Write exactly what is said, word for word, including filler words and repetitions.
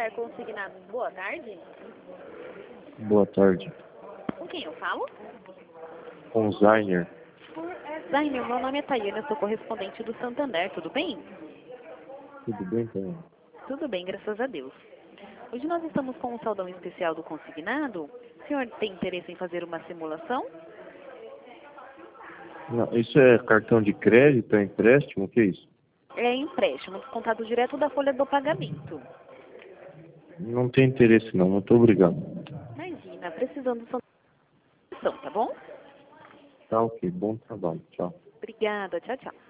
Santander Consignados. Boa tarde. Boa tarde. Com quem eu falo? Com Zainer. Zainer, meu nome é Tayana, eu sou correspondente do Santander, tudo bem? Tudo bem, Tayana? Tudo bem, graças a Deus. Hoje nós estamos com um saldão especial do consignado. O senhor tem interesse em fazer uma simulação? Não, isso é cartão de crédito, é empréstimo? O que é isso? É empréstimo, descontado direto da folha do pagamento. Não tem interesse não, muito obrigado. Imagina, precisando de solução, tá bom? Tá ok, bom trabalho, tchau. Obrigada, tchau, tchau.